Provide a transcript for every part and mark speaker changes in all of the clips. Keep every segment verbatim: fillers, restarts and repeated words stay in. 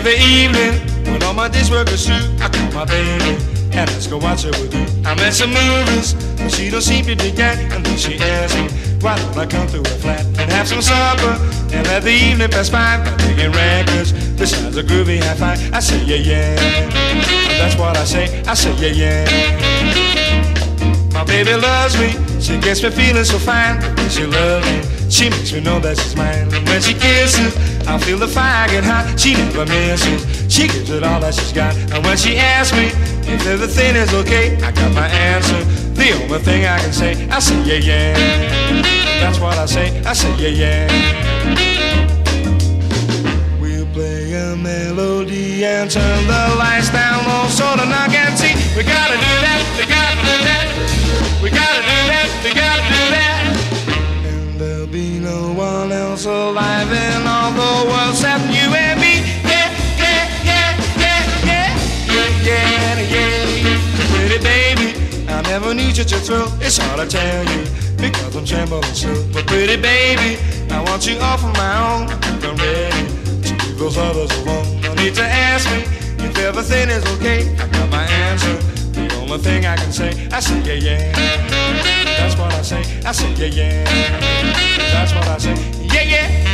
Speaker 1: every evening, when all my day's work is through, I call my baby and let's go watch her with you. I'm at some movies, but she don't seem to dig that. And then she asks me, why don't I come through her flat and have some supper and let the evening pass by by digging records besides a groovy high five. I say yeah yeah, and that's what I say. I say yeah yeah. My baby loves me, she gets me feeling so fine. But when she loves me, she makes me know that she's mine. And when she kisses, I feel the fire get hot. She never misses, she gives it all that she's got. And when she asks me if everything is okay, I got my answer, the only thing I can say. I say yeah yeah, that's what I say. I say yeah yeah. We'll play a melody and turn the lights down low so the knock can see. We gotta do that, we gotta do that. We gotta do that, we gotta do that. And there'll be no one else alive in all the world except you and me. Yeah, yeah, yeah, yeah, yeah, yeah, yeah, yeah, yeah. Pretty baby, I never knew such a thrill. It's hard to tell you because I'm trembling still. But pretty baby, I want you all for my own. I'm ready to leave those others alone. No need to ask me if everything is okay. I got my answer, the only thing I can say. I say yeah yeah, that's what I say. I say yeah yeah, that's what I say. Yeah yeah.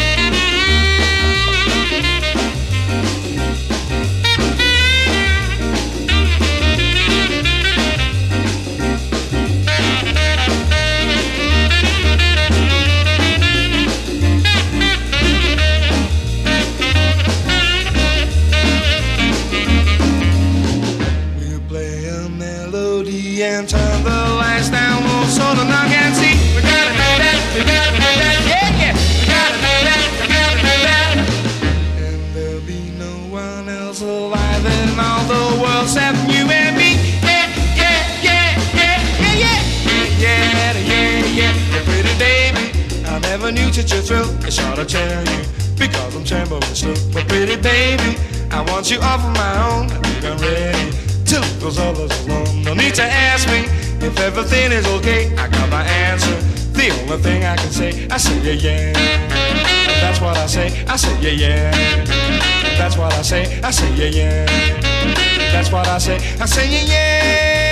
Speaker 1: And turn the lights down low so the knock can see. We gotta do that, we gotta do that, yeah, yeah. We gotta do that, we gotta do that. And there'll be no one else alive in all the world except you and me. Yeah, yeah, yeah, yeah, yeah, yeah, yeah, yeah, yeah, yeah. Pretty baby, I never knew such a thrill. It's hard to tell you because I'm trembling still. But pretty baby, I want you all for my own. I think I'm ready to leave those others alone. No need to ask me if everything is okay. I got my answer, the only thing I can say. I say yeah yeah, that's what I say. I say yeah yeah, that's what I say. I say yeah yeah, that's what I say. I say yeah yeah.